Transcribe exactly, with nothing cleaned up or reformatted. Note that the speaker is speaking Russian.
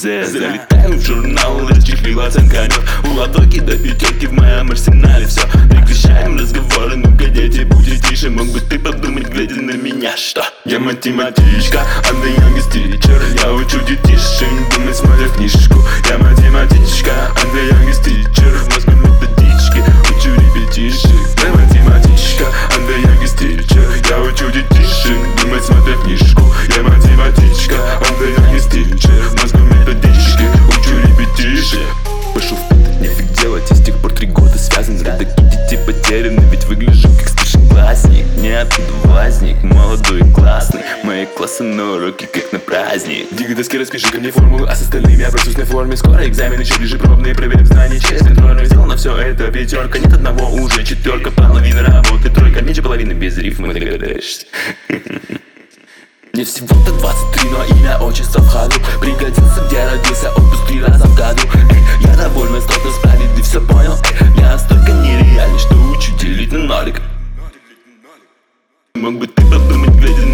зе. Залетаю в журнал, расчехлила оценка нет. У ладоки до пятерки в моем арсенале все. Прекращаем разговоры, ну-ка, дети, будьте тише. Мог бы ты подумать, глядя на меня, что я математичка, I'm the youngest teacher. Я учу детишек думать, смотря книжку. Я математичка, I'm the youngest teacher. В мозгу методички, учу ребятишек. Я математичка, I'm the youngest teacher. Я учу детишек думать, смотря книжку. Я математичка, I'm the youngest teacher. В мозгу методички, учу ребятишек. Пошел в пятый, нефиг делать, и с тех пор три года связан. Родаки детей потеряны, ведь выгляжу как старшеклассник. Не одноклассник, молодой и классный. Мои классы на уроки, как на праздник. Дига доски, распиши ко мне формулу, а с остальными я просусь на форме. Скоро экзамен, еще ближе пробные, проверим знания через контрольную. Сделано все это пятерка, нет одного, уже четверка. Половина работы, тройка, меньше половины без рифмы, догадаешься. Мне всего-то двадцать три, но имя, отчество в ходу. Пригодился, где родился, отпуск три раза в году. Эй, я довольно столько справедлив, все понял. Эй, я настолько нереальный, что учу делить на нолик. Мог бы ты подумать, глядя